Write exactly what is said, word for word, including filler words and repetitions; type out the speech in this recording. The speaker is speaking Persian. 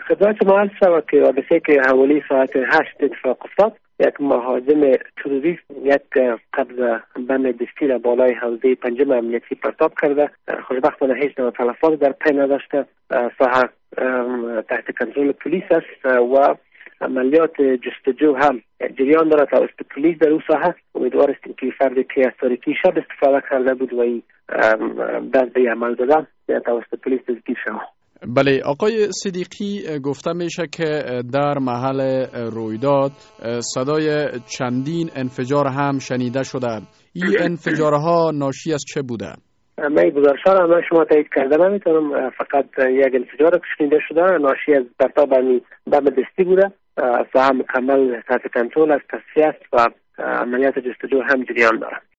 خدمت ما عرض شود که حادثه که حوالی ساعت هشت اتفاق افتاد، یک مهاجم تروریست یک قبض بم دستی را بالای حوزه پنجم امنیتی پرتاب کرده. خوشبختانه هیچ نوع تلفات در پی نداشته. ساحه تحت کنترل پلیس است و عملیات جستجو هم جریان دارد توسط پلیس در اون ساحه. امیدوار هستیم که فردی که از تاریکی شب استفاده کرده بود و این دست به عمل داده توسط پلیس دستگیر شود. بله آقای صدیقی، گفته میشه که در محل رویداد صدای چندین انفجار هم شنیده شده. این انفجارها ناشی از چه بوده؟ من گزارش‌ها را من شما تایید کرده نمیتونم، فقط یک انفجار که شنیده شده ناشی از پرتاب بم دستی بوده. ساحه مکمل تحت کنترل است، تصفیه است و عملیات جستجو هم جریان دارد.